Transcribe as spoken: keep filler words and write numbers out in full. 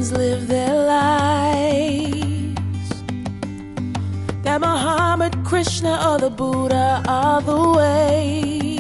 others live their lives. That Muhammad, Krishna, or the Buddha are the way.